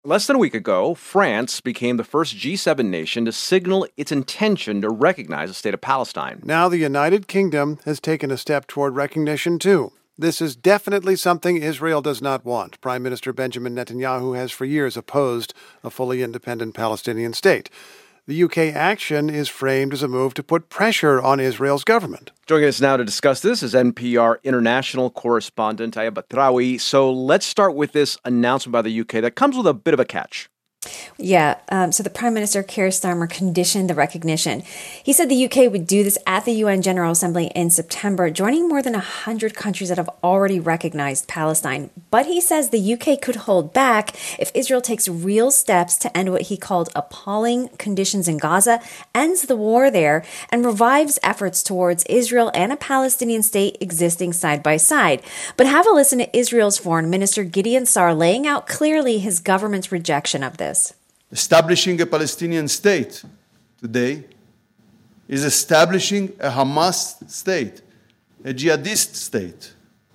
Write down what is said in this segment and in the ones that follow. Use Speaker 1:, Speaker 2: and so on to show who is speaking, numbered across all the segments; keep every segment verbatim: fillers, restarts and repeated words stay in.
Speaker 1: Less than a week ago, France became the first G seven nation to signal its intention to recognize the state of Palestine.
Speaker 2: Now the United Kingdom has taken a step toward recognition, too. This is definitely something Israel does not want. Prime Minister Benjamin Netanyahu has for years opposed a fully independent Palestinian state. The U K action is framed as a move to put pressure on Israel's government.
Speaker 1: Joining us now to discuss this is N P R international correspondent Aya Batraoui. So let's start with this announcement by the U K that comes with a bit of a catch.
Speaker 3: Yeah, um, so the Prime Minister, Keir Starmer, conditioned the recognition. He said the U K would do this at the U N General Assembly in September, joining more than one hundred countries that have already recognized Palestine. But he says the U K could hold back if Israel takes real steps to end what he called appalling conditions in Gaza, ends the war there, and revives efforts towards Israel and a Palestinian state existing side by side. But have a listen to Israel's Foreign Minister Gideon Sa'ar laying out clearly his government's rejection of this.
Speaker 4: Establishing a Palestinian state today is establishing a Hamas state, a jihadist state.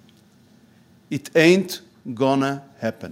Speaker 4: It ain't gonna happen.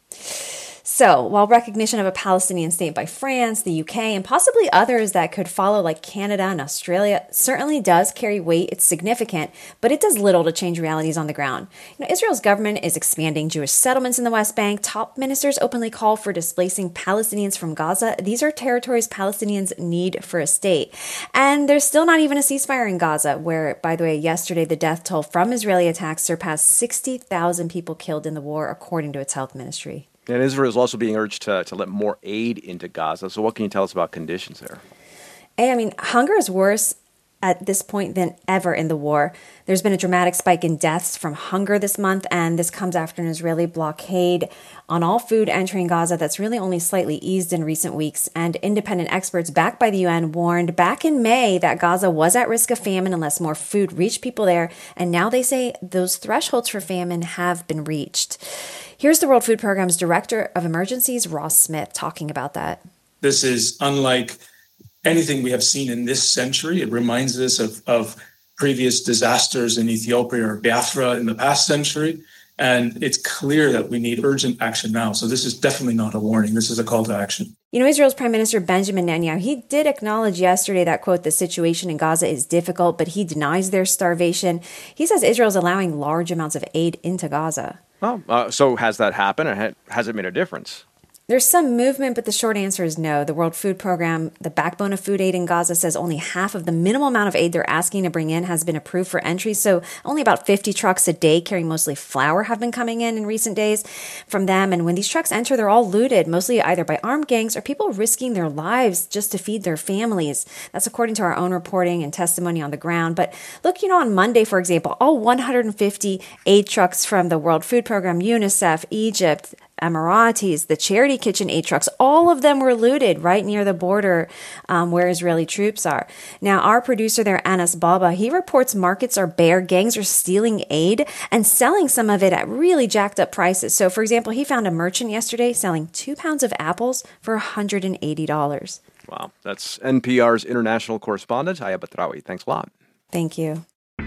Speaker 3: So, while recognition of a Palestinian state by France, the U K, and possibly others that could follow like Canada and Australia certainly does carry weight, it's significant, but it does little to change realities on the ground. You know, Israel's government is expanding Jewish settlements in the West Bank. Top ministers openly call for displacing Palestinians from Gaza. These are territories Palestinians need for a state. And there's still not even a ceasefire in Gaza, where, by the way, yesterday the death toll from Israeli attacks surpassed sixty thousand people killed in the war, according to its health ministry.
Speaker 1: And Israel is also being urged to, to let more aid into Gaza. So what can you tell us about conditions there?
Speaker 3: Hey, I mean, hunger is worse at this point than ever in the war. There's been a dramatic spike in deaths from hunger this month, and this comes after an Israeli blockade on all food entering Gaza that's really only slightly eased in recent weeks. And independent experts backed by the U N warned back in May that Gaza was at risk of famine unless more food reached people there. And now they say those thresholds for famine have been reached. Here's the World Food Programme's Director of Emergencies, Ross Smith, talking about that.
Speaker 5: This is unlike anything we have seen in this century. It reminds us of, of previous disasters in Ethiopia or Biafra in the past century. And it's clear that we need urgent action now. So this is definitely not a warning. This is a call to action.
Speaker 3: You know, Israel's Prime Minister Benjamin Netanyahu, he did acknowledge yesterday that, quote, the situation in Gaza is difficult, but he denies their starvation. He says Israel's allowing large amounts of aid into Gaza.
Speaker 1: Oh, uh, so has that happened, or has it made a difference?
Speaker 3: There's some movement, but the short answer is no. The World Food Programme, the backbone of food aid in Gaza, says only half of the minimal amount of aid they're asking to bring in has been approved for entry. So only about fifty trucks a day carrying mostly flour have been coming in in recent days from them. And when these trucks enter, they're all looted, mostly either by armed gangs or people risking their lives just to feed their families. That's according to our own reporting and testimony on the ground. But look, you know, on Monday, for example, all one hundred fifty aid trucks from the World Food Programme, UNICEF, Egypt, Emiratis, the Charity Kitchen aid trucks, all of them were looted right near the border um, where Israeli troops are. Now, our producer there, Anas Baba, he reports markets are bare, gangs are stealing aid and selling some of it at really jacked up prices. So, for example, he found a merchant yesterday selling two pounds of apples for one hundred eighty dollars.
Speaker 1: Wow. That's N P R's international correspondent, Aya Batraoui. Thanks a lot.
Speaker 3: Thank you.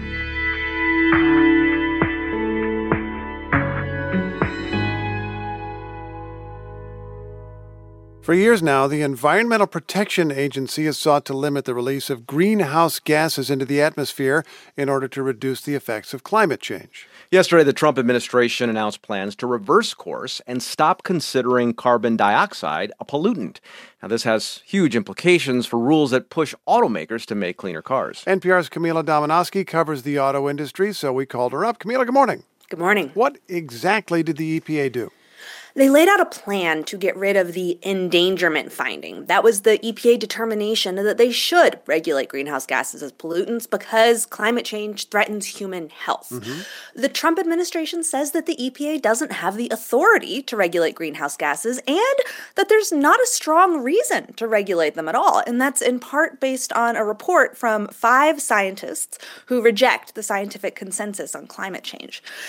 Speaker 2: For years now, the Environmental Protection Agency has sought to limit the release of greenhouse gases into the atmosphere in order to reduce the effects of climate change.
Speaker 1: Yesterday, the Trump administration announced plans to reverse course and stop considering carbon dioxide a pollutant. Now, this has huge implications for rules that push automakers to make cleaner cars.
Speaker 2: N P R's Camila Domonoske covers the auto industry, so we called her up. Camila, good morning.
Speaker 6: Good morning.
Speaker 2: What exactly did the E P A do?
Speaker 6: They laid out a plan to get rid of the endangerment finding. That was the E P A determination that they should regulate greenhouse gases as pollutants because climate change threatens human health. Mm-hmm. The Trump administration says that the E P A doesn't have the authority to regulate greenhouse gases and that there's not a strong reason to regulate them at all. And that's in part based on a report from five scientists who reject the scientific consensus on climate change.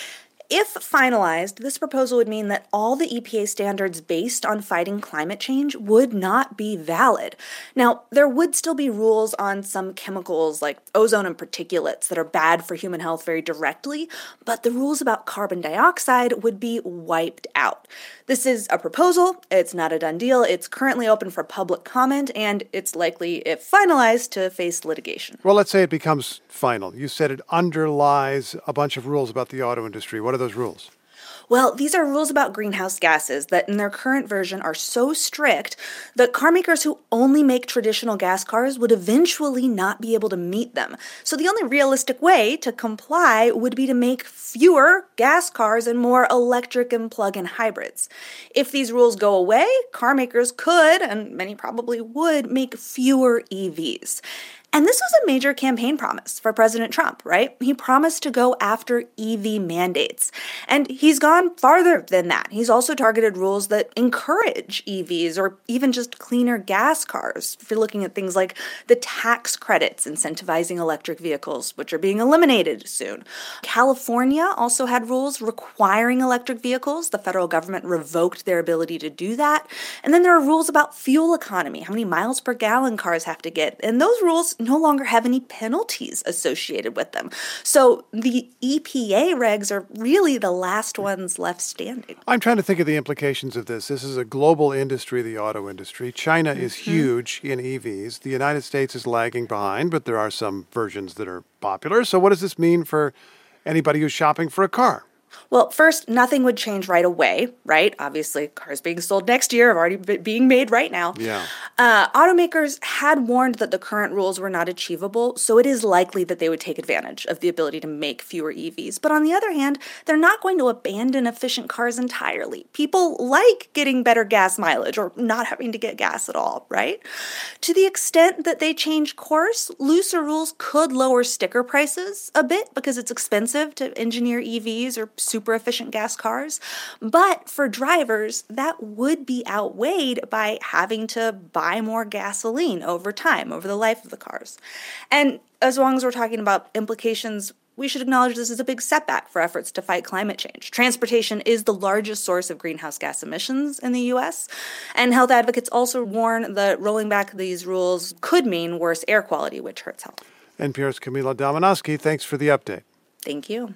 Speaker 6: If finalized, this proposal would mean that all the E P A standards based on fighting climate change would not be valid. Now, there would still be rules on some chemicals like ozone and particulates that are bad for human health very directly, but the rules about carbon dioxide would be wiped out. This is a proposal. It's not a done deal. It's currently open for public comment, and it's likely, if finalized, to face litigation.
Speaker 2: Well, let's say it becomes final. You said it underlies a bunch of rules about the auto industry. What are those rules?
Speaker 6: Well, these are rules about greenhouse gases that in their current version are so strict that car makers who only make traditional gas cars would eventually not be able to meet them. So the only realistic way to comply would be to make fewer gas cars and more electric and plug-in hybrids. If these rules go away, car makers could, and many probably would, make fewer E Vs. And this was a major campaign promise for President Trump, right? He promised to go after E V mandates. And he's gone farther than that. He's also targeted rules that encourage E Vs or even just cleaner gas cars. If you're looking at things like the tax credits incentivizing electric vehicles, which are being eliminated soon. California also had rules requiring electric vehicles. The federal government revoked their ability to do that. And then there are rules about fuel economy, how many miles per gallon cars have to get. And those rules no longer have any penalties associated with them. So the E P A regs are really the last ones left standing.
Speaker 2: I'm trying to think of the implications of this. This is a global industry, the auto industry. China mm-hmm. is huge in E Vs. The United States is lagging behind, but there are some versions that are popular. So what does this mean for anybody who's shopping for a car?
Speaker 6: Well, first, nothing would change right away, right? Obviously, cars being sold next year are already b- being made right now.
Speaker 2: Yeah.
Speaker 6: Uh, automakers had warned that the current rules were not achievable, so it is likely that they would take advantage of the ability to make fewer E Vs. But on the other hand, they're not going to abandon efficient cars entirely. People like getting better gas mileage or not having to get gas at all, right? To the extent that they change course, looser rules could lower sticker prices a bit because it's expensive to engineer E Vs or super efficient gas cars. But for drivers, that would be outweighed by having to buy more gasoline over time, over the life of the cars. And as long as we're talking about implications, we should acknowledge this is a big setback for efforts to fight climate change. Transportation is the largest source of greenhouse gas emissions in the U S, and health advocates also warn that rolling back these rules could mean worse air quality, which hurts health.
Speaker 2: N P R's Camila Domonoske, thanks for the update.
Speaker 6: Thank you.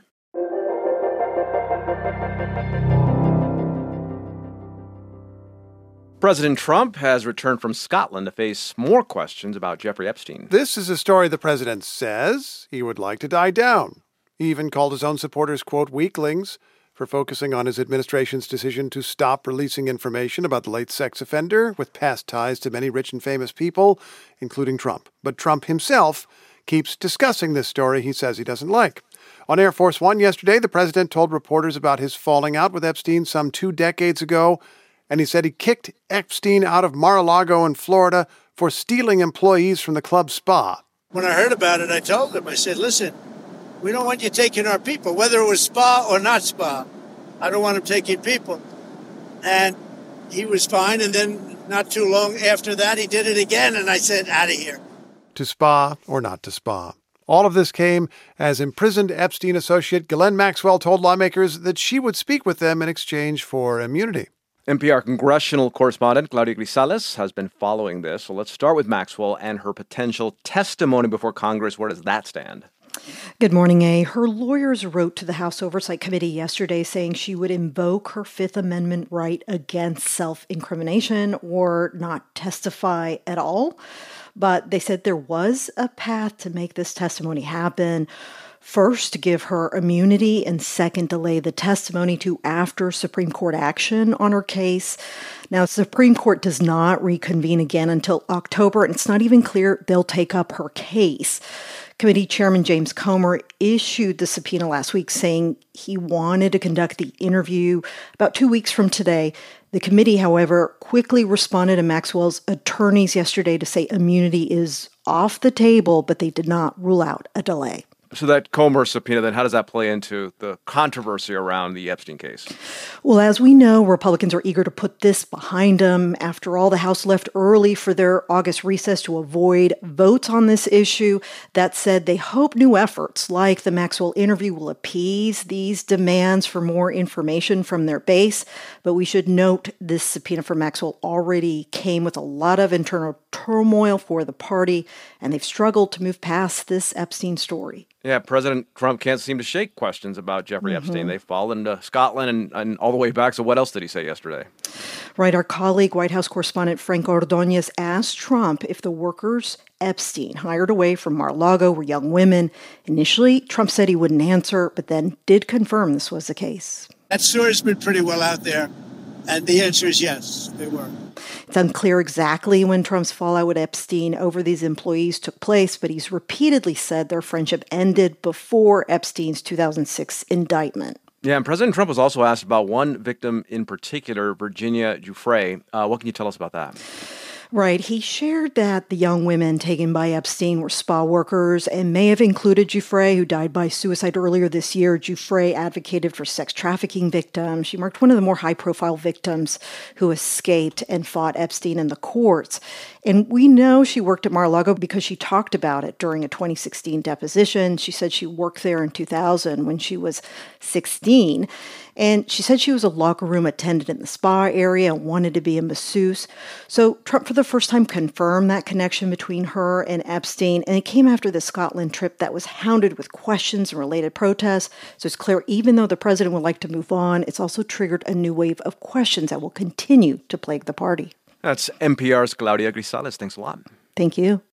Speaker 1: President Trump has returned from Scotland to face more questions about Jeffrey Epstein.
Speaker 2: This is a story the president says he would like to die down. He even called his own supporters, quote, weaklings for focusing on his administration's decision to stop releasing information about the late sex offender with past ties to many rich and famous people, including Trump. But Trump himself keeps discussing this story he says he doesn't like. On Air Force One yesterday, the president told reporters about his falling out with Epstein some two decades ago, and he said he kicked Epstein out of Mar-a-Lago in Florida for stealing employees from the club spa.
Speaker 7: When I heard about it, I told him, I said, listen, we don't want you taking our people, whether it was spa or not spa. I don't want him taking people. And he was fine, and then not too long after that, he did it again, and I said, out of here.
Speaker 2: To spa or not to spa. All of this came as imprisoned Epstein associate Ghislaine Maxwell told lawmakers that she would speak with them in exchange for immunity.
Speaker 1: N P R congressional correspondent Claudia Grisales has been following this. So let's start with Maxwell and her potential testimony before Congress. Where does that stand?
Speaker 8: Good morning, A. Her lawyers wrote to the House Oversight Committee yesterday saying she would invoke her Fifth Amendment right against self-incrimination or not testify at all. But they said there was a path to make this testimony happen. First, give her immunity, and second, delay the testimony to after Supreme Court action on her case. Now, Supreme Court does not reconvene again until October, and it's not even clear they'll take up her case. Committee Chairman James Comer issued the subpoena last week saying he wanted to conduct the interview about two weeks from today. The committee, however, quickly responded to Maxwell's attorneys yesterday to say immunity is off the table, but they did not rule out a delay.
Speaker 1: So that Comer subpoena, then, how does that play into the controversy around the Epstein case?
Speaker 8: Well, as we know, Republicans are eager to put this behind them. After all, the House left early for their August recess to avoid votes on this issue. That said, they hope new efforts like the Maxwell interview will appease these demands for more information from their base. But we should note this subpoena for Maxwell already came with a lot of internal turmoil for the party, and they've struggled to move past this Epstein story.
Speaker 1: Yeah, President Trump can't seem to shake questions about Jeffrey
Speaker 8: Mm-hmm.
Speaker 1: Epstein. They fall into Scotland and, and all the way back. So what else did he say yesterday?
Speaker 8: Right. Our colleague, White House correspondent Frank Ordonez, asked Trump if the workers Epstein hired away from Mar-a-Lago were young women. Initially, Trump said he wouldn't answer, but then did confirm this was the case.
Speaker 7: That story's been pretty well out there, and the answer is yes, they were.
Speaker 8: It's unclear exactly when Trump's fallout with Epstein over these employees took place, but he's repeatedly said their friendship ended before Epstein's two thousand six indictment.
Speaker 1: Yeah, and President Trump was also asked about one victim in particular, Virginia Giuffre. Uh, what can you tell us about that?
Speaker 8: Right. He shared that the young women taken by Epstein were spa workers and may have included Giuffre, who died by suicide earlier this year. Giuffre advocated for sex trafficking victims. She marked one of the more high-profile victims who escaped and fought Epstein in the courts. And we know she worked at Mar-a-Lago because she talked about it during a twenty sixteen deposition. She said she worked there in two thousand when she was sixteen. And she said she was a locker room attendant in the spa area and wanted to be a masseuse. So Trump, for the first time, confirmed that connection between her and Epstein. And it came after the Scotland trip that was hounded with questions and related protests. So it's clear, even though the president would like to move on, it's also triggered a new wave of questions that will continue to plague the party.
Speaker 1: That's N P R's Claudia Grisales. Thanks a lot.
Speaker 8: Thank you.